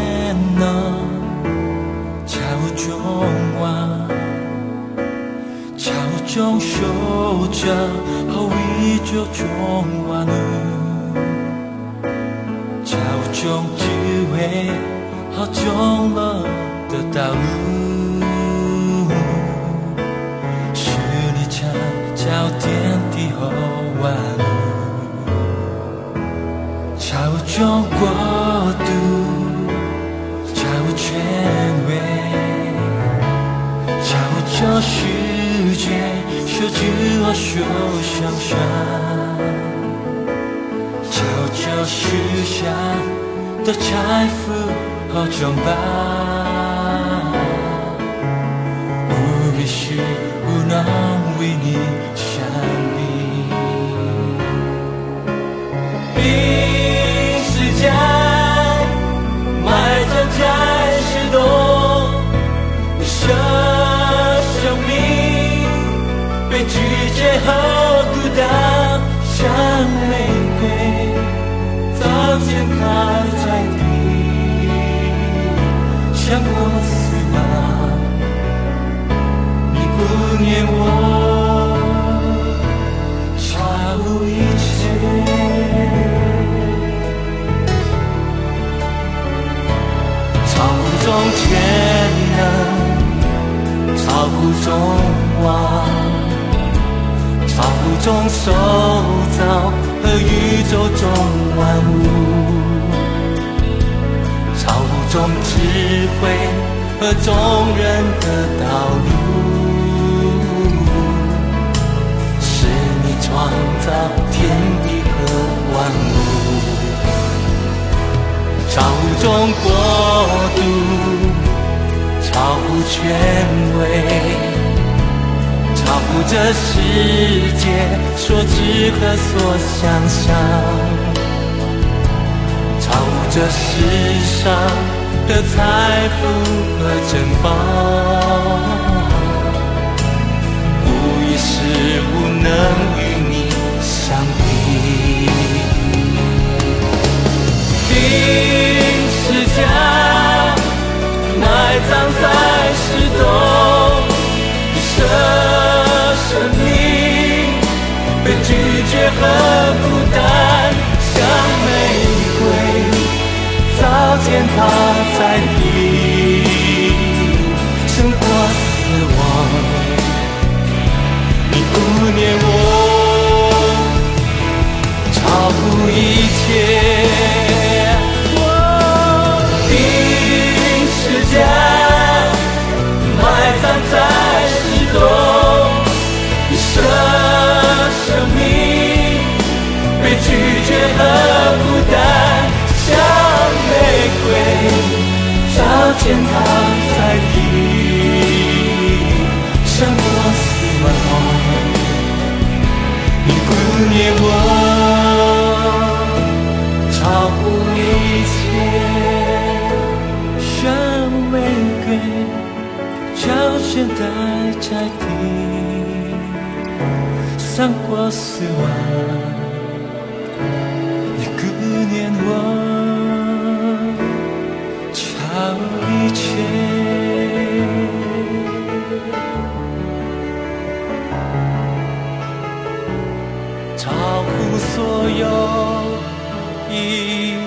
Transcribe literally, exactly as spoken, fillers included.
能超中华，超中守着和为着中华呢，超中智慧和中了的道路，是你查找天地和万物，超中国度，超权威，超这世界，设置和受想象，超这世上的财富和装扮，无必须无能为你相比。冰释迦埋葬在石洞，舍生命被拒绝和孤单，像玫瑰早见它在地，像我死亡，你不念我，超乎一切。超乎中全能，超乎中华，超乎中受造和宇宙中万物，超乎中智慧和众人的道路，是你创造天地和万物，超乎中国度，超乎权威，超乎这世界所知和所想象，超乎这世上的财富和珍宝，无一事无能与你相比。冰释迦埋葬在石洞，你舍生命被拒绝和孤单，像玫瑰早见它在地，胜过死亡，你不念我，超乎一切。冰释迦埋葬在石洞，你舍生命被拒绝和孤单，像玫瑰早见它在地，胜过死亡，你不念我，超乎一切。像玫瑰早见它在地，胜过死亡，你顾念我，超一切，超乎所有一